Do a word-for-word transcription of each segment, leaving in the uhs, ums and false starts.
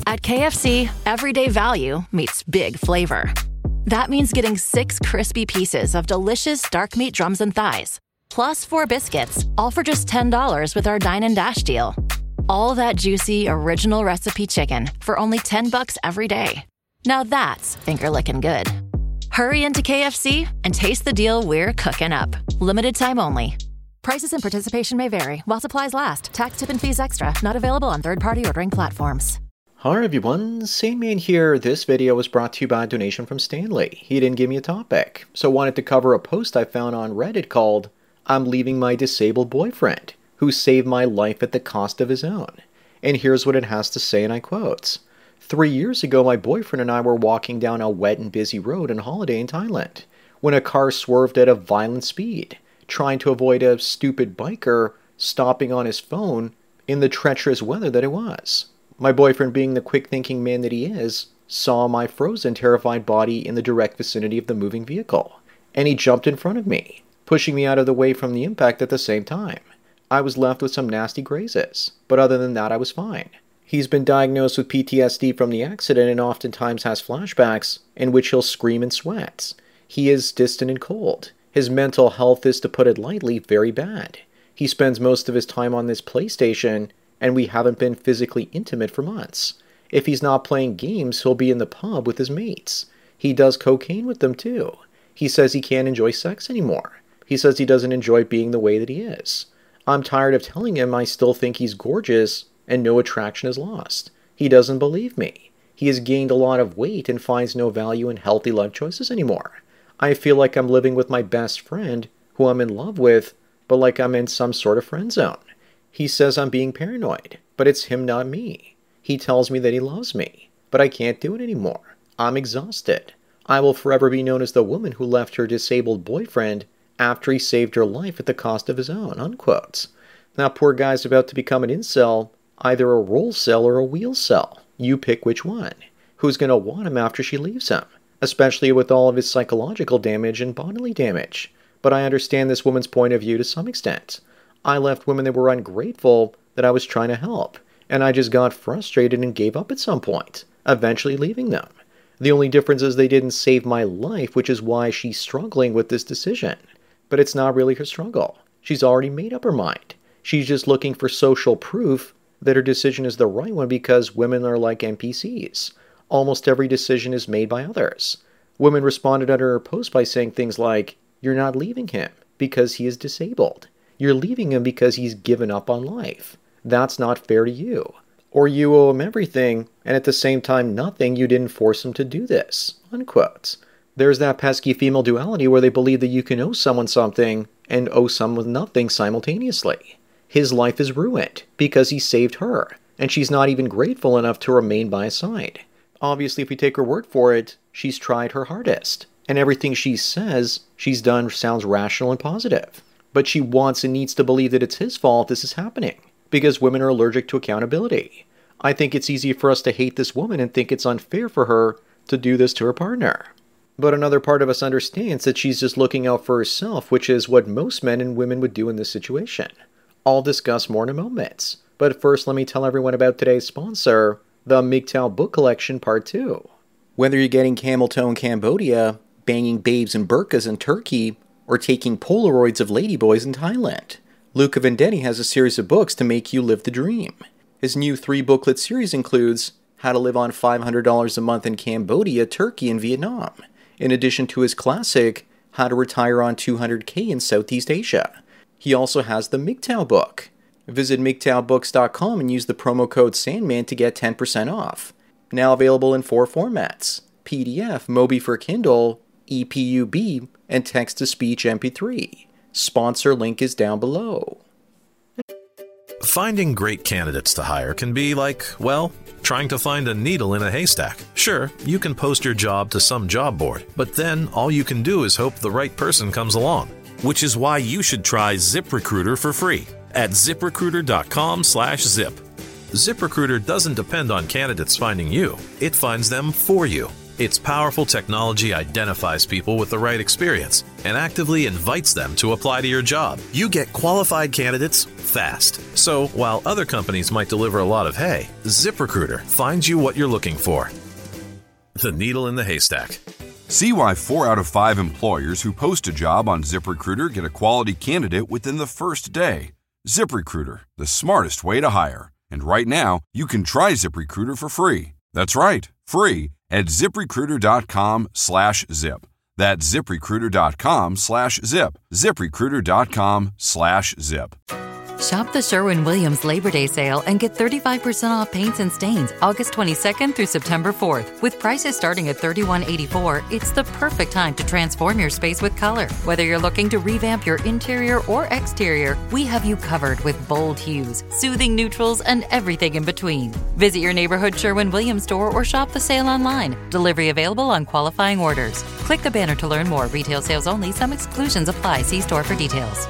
At K F C, everyday value meets big flavor. That means getting six crispy pieces of delicious dark meat drums and thighs, plus four biscuits, all for just ten dollars with our Dine and Dash deal. All that juicy, original recipe chicken for only ten bucks every day. Now that's finger-licking good. Hurry into K F C and taste the deal we're cooking up. Limited time only. Prices and participation may vary while supplies last. Tax, tip, and fees extra. Not available on third-party ordering platforms. Hi everyone, Sandman here. This video was brought to you by a donation from Stanley. He didn't give me a topic, so wanted to cover a post I found on Reddit called, "I'm leaving my disabled boyfriend, who saved my life at the cost of his own." And here's what it has to say, and I quote, Three years ago, my boyfriend and I were walking down a wet and busy road on holiday in Thailand, when a car swerved at a violent speed, trying to avoid a stupid biker stopping on his phone in the treacherous weather that it was. My boyfriend, being the quick-thinking man that he is, saw my frozen, terrified body in the direct vicinity of the moving vehicle, and he jumped in front of me, pushing me out of the way from the impact at the same time. I was left with some nasty grazes, but other than that I was fine. He's been diagnosed with P T S D from the accident and oftentimes has flashbacks in which he'll scream and sweat. He is distant and cold. His mental health is, to put it lightly, very bad. He spends most of his time on this PlayStation, and we haven't been physically intimate for months. If he's not playing games, he'll be in the pub with his mates. He does cocaine with them too. He says he can't enjoy sex anymore. He says he doesn't enjoy being the way that he is. I'm tired of telling him I still think he's gorgeous and no attraction is lost. He doesn't believe me. He has gained a lot of weight and finds no value in healthy life choices anymore. I feel like I'm living with my best friend, who I'm in love with, but like I'm in some sort of friend zone. He says I'm being paranoid, but it's him, not me. He tells me that he loves me, but I can't do it anymore. I'm exhausted. I will forever be known as the woman who left her disabled boyfriend after he saved her life at the cost of his own," unquote. Now, poor guy's about to become an incel, either a roll cell or a wheel cell. You pick which one. Who's going to want him after she leaves him, especially with all of his psychological damage and bodily damage? But I understand this woman's point of view to some extent. I left women that were ungrateful that I was trying to help, and I just got frustrated and gave up at some point, eventually leaving them. The only difference is they didn't save my life, which is why she's struggling with this decision. But it's not really her struggle. She's already made up her mind. She's just looking for social proof that her decision is the right one because women are like N P Cs. Almost every decision is made by others. Women responded under her post by saying things like, "You're not leaving him because he is disabled. You're leaving him because he's given up on life. That's not fair to you. Or you owe him everything, and at the same time nothing, you didn't force him to do this," unquote. There's that pesky female duality where they believe that you can owe someone something and owe someone nothing simultaneously. His life is ruined because he saved her, and she's not even grateful enough to remain by his side. Obviously, if we take her word for it, she's tried her hardest, and everything she says she's done sounds rational and positive. But she wants and needs to believe that it's his fault this is happening, because women are allergic to accountability. I think it's easy for us to hate this woman and think it's unfair for her to do this to her partner. But another part of us understands that she's just looking out for herself, which is what most men and women would do in this situation. I'll discuss more in a moment. But first, let me tell everyone about today's sponsor, the M G T O W Book Collection Part two. Whether you're getting camel toe in Cambodia, banging babes in burqas in Turkey, or taking Polaroids of ladyboys in Thailand, Luca Vendetti has a series of books to make you live the dream. His new three-booklet series includes How to Live on five hundred dollars a Month in Cambodia, Turkey, and Vietnam, in addition to his classic How to Retire on two hundred K in Southeast Asia. He also has the M G T O W book. Visit M G T O W books dot com and use the promo code Sandman to get ten percent off. Now available in four formats: P D F, Mobi for Kindle, E P U B, and text-to-speech M P three. Sponsor link is down below. Finding great candidates to hire can be like, well, trying to find a needle in a haystack. Sure, you can post your job to some job board, but then all you can do is hope the right person comes along. Which is why you should try ZipRecruiter for free at ZipRecruiter.com slash zip. ZipRecruiter doesn't depend on candidates finding you. It finds them for you. Its powerful technology identifies people with the right experience and actively invites them to apply to your job. You get qualified candidates fast. So, while other companies might deliver a lot of hay, ZipRecruiter finds you what you're looking for. The needle in the haystack. See why four out of five employers who post a job on ZipRecruiter get a quality candidate within the first day. ZipRecruiter, the smartest way to hire. And right now, you can try ZipRecruiter for free. That's right, free at ZipRecruiter.com slash zip. That's ZipRecruiter.com slash zip. ZipRecruiter.com slash zip. Shop the Sherwin-Williams Labor Day sale and get thirty-five percent off paints and stains August twenty-second through September fourth. With prices starting at thirty-one eighty-four, it's the perfect time to transform your space with color. Whether you're looking to revamp your interior or exterior, we have you covered with bold hues, soothing neutrals, and everything in between. Visit your neighborhood Sherwin-Williams store or shop the sale online. Delivery available on qualifying orders. Click the banner to learn more. Retail sales only. Some exclusions apply. See store for details.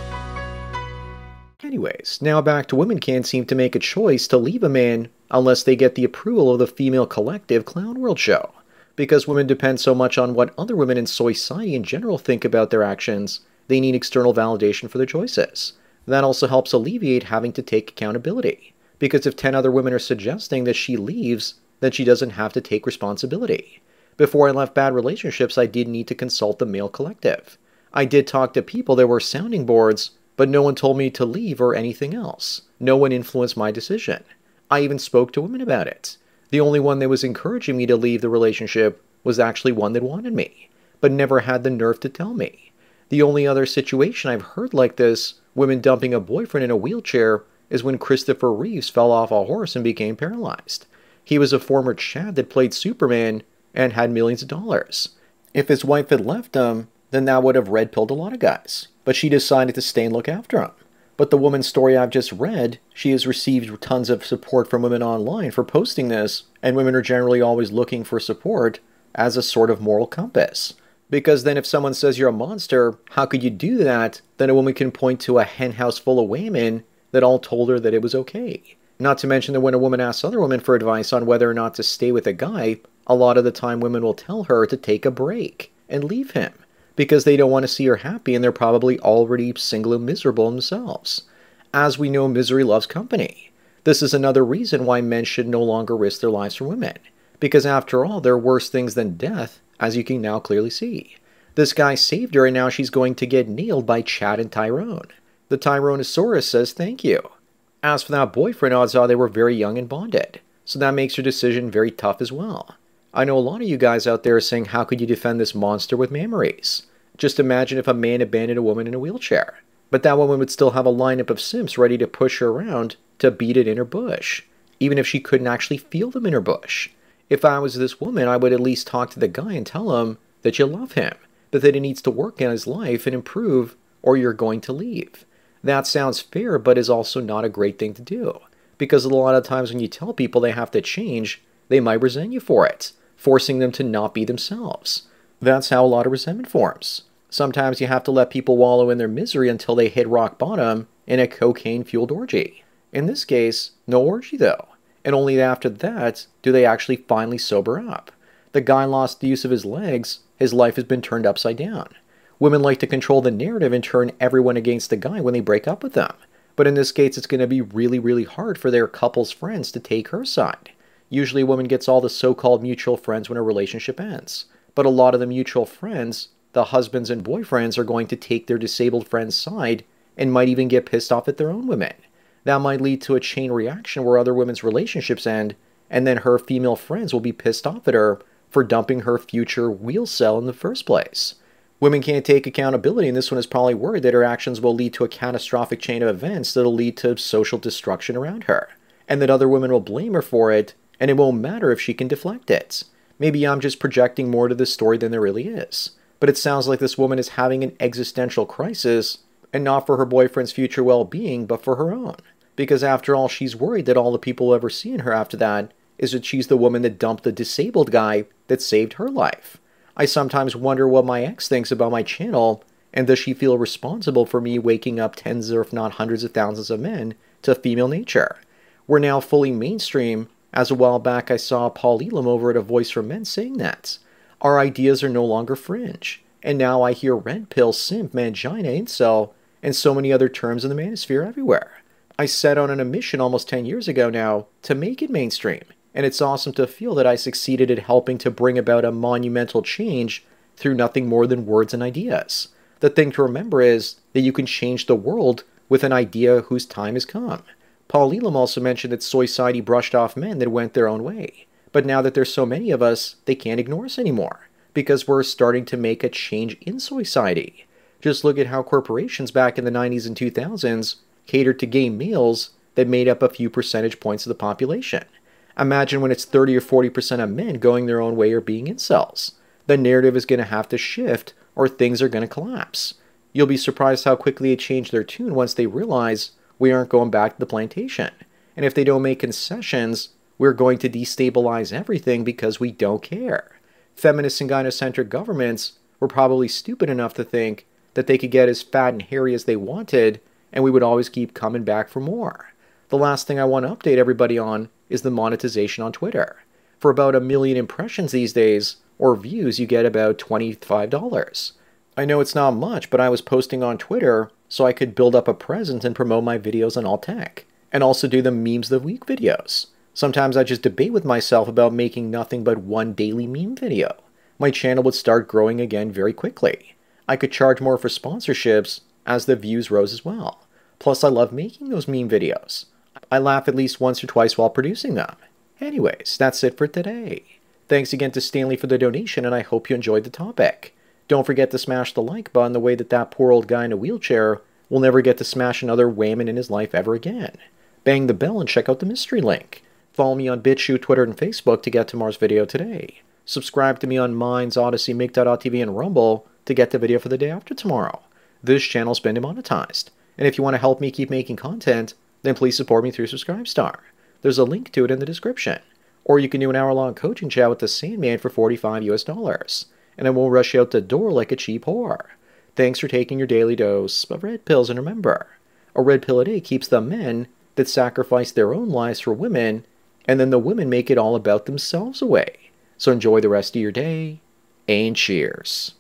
Anyways, now back to women can't seem to make a choice to leave a man unless they get the approval of the female collective Clown World show. Because women depend so much on what other women in society in general think about their actions, they need external validation for their choices. That also helps alleviate having to take accountability. Because if ten other women are suggesting that she leaves, then she doesn't have to take responsibility. Before I left bad relationships, I did need to consult the male collective. I did talk to people that were sounding boards, but no one told me to leave or anything else. No one influenced my decision. I even spoke to women about it. The only one that was encouraging me to leave the relationship was actually one that wanted me, but never had the nerve to tell me. The only other situation I've heard like this, women dumping a boyfriend in a wheelchair, is when Christopher Reeves fell off a horse and became paralyzed. He was a former Chad that played Superman and had millions of dollars. If his wife had left him, then that would have red-pilled a lot of guys. But she decided to stay and look after him. But the woman's story I've just read, she has received tons of support from women online for posting this, and women are generally always looking for support as a sort of moral compass. Because then if someone says you're a monster, how could you do that? Then a woman can point to a henhouse full of women that all told her that it was okay. Not to mention that when a woman asks other women for advice on whether or not to stay with a guy, a lot of the time women will tell her to take a break and leave him, because they don't want to see her happy and they're probably already single and miserable themselves. As we know, misery loves company. This is another reason why men should no longer risk their lives for women, because after all, there are worse things than death, as you can now clearly see. This guy saved her and now she's going to get nailed by Chad and Tyrone. The Tyrannosaurus says thank you. As for that boyfriend, odds are they were very young and bonded, so that makes her decision very tough as well. I know a lot of you guys out there are saying, how could you defend this monster with memories? Just imagine if a man abandoned a woman in a wheelchair. But that woman would still have a lineup of simps ready to push her around to beat it in her bush, even if she couldn't actually feel them in her bush. If I was this woman, I would at least talk to the guy and tell him that you love him, but that he needs to work on his life and improve, or you're going to leave. That sounds fair, but is also not a great thing to do. Because a lot of times when you tell people they have to change, they might resent you for it, forcing them to not be themselves. That's how a lot of resentment forms. Sometimes you have to let people wallow in their misery until they hit rock bottom in a cocaine-fueled orgy. In this case, no orgy though. And only after that do they actually finally sober up. The guy lost the use of his legs, his life has been turned upside down. Women like to control the narrative and turn everyone against the guy when they break up with them. But in this case, it's going to be really, really hard for their couple's friends to take her side. Usually a woman gets all the so-called mutual friends when a relationship ends. But a lot of the mutual friends, the husbands and boyfriends, are going to take their disabled friend's side and might even get pissed off at their own women. That might lead to a chain reaction where other women's relationships end, and then her female friends will be pissed off at her for dumping her future wheel cell in the first place. Women can't take accountability, and this one is probably worried that her actions will lead to a catastrophic chain of events that will lead to social destruction around her, and that other women will blame her for it, and it won't matter if she can deflect it. Maybe I'm just projecting more to this story than there really is. But it sounds like this woman is having an existential crisis, and not for her boyfriend's future well-being, but for her own. Because after all, she's worried that all the people will ever see in her after that is that she's the woman that dumped the disabled guy that saved her life. I sometimes wonder what my ex thinks about my channel, and does she feel responsible for me waking up tens or if not hundreds of thousands of men to female nature? We're now fully mainstream. As a while back I saw Paul Elam over at A Voice for Men saying that. Our ideas are no longer fringe. And now I hear red pill, simp, mangina, incel, and so many other terms in the manosphere everywhere. I set out on a mission almost ten years ago now to make it mainstream. And it's awesome to feel that I succeeded at helping to bring about a monumental change through nothing more than words and ideas. The thing to remember is that you can change the world with an idea whose time has come. Paul Elam also mentioned that Soyciety brushed off men that went their own way. But now that there's so many of us, they can't ignore us anymore, because we're starting to make a change in Soyciety. Just look at how corporations back in the nineties and two thousands catered to gay males that made up a few percentage points of the population. Imagine when it's thirty or forty percent of men going their own way or being incels. The narrative is going to have to shift or things are going to collapse. You'll be surprised how quickly they change their tune once they realize we aren't going back to the plantation. And if they don't make concessions, we're going to destabilize everything because we don't care. Feminist and gynocentric governments were probably stupid enough to think that they could get as fat and hairy as they wanted and we would always keep coming back for more. The last thing I want to update everybody on is the monetization on Twitter. For about a million impressions these days, or views, you get about twenty-five dollars. I know it's not much, but I was posting on Twitter so I could build up a presence and promote my videos on Alt Tech, and also do the Memes of the Week videos. Sometimes I just debate with myself about making nothing but one daily meme video. My channel would start growing again very quickly. I could charge more for sponsorships as the views rose as well. Plus, I love making those meme videos. I laugh at least once or twice while producing them. Anyways, that's it for today. Thanks again to Stanley for the donation, and I hope you enjoyed the topic. Don't forget to smash the like button the way that that poor old guy in a wheelchair will never get to smash another whammon in his life ever again. Bang the bell and check out the mystery link. Follow me on BitChute, Twitter, and Facebook to get tomorrow's video today. Subscribe to me on Minds, Odyssey, Make dot T V, and Rumble to get the video for the day after tomorrow. This channel's been demonetized. And if you want to help me keep making content, then please support me through Subscribestar. There's a link to it in the description. Or you can do an hour-long coaching chat with the Sandman for forty-five U S dollars. And I won't rush you out the door like a cheap whore. Thanks for taking your daily dose of red pills, and remember, a red pill a day keeps the men that sacrifice their own lives for women, and then the women make it all about themselves away. So enjoy the rest of your day, and cheers.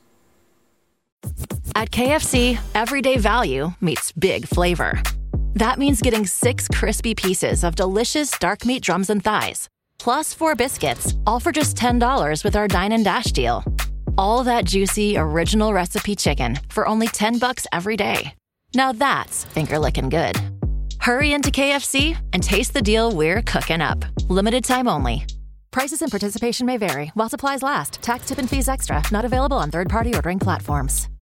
At K F C, everyday value meets big flavor. That means getting six crispy pieces of delicious dark meat drums and thighs, plus four biscuits, all for just ten dollars with our Dine and Dash deal. All that juicy, original recipe chicken for only ten bucks every day. Now that's finger-licking good. Hurry into K F C and taste the deal we're cooking up. Limited time only. Prices and participation may vary while supplies last. Tax, tip, and fees extra. Not available on third-party ordering platforms.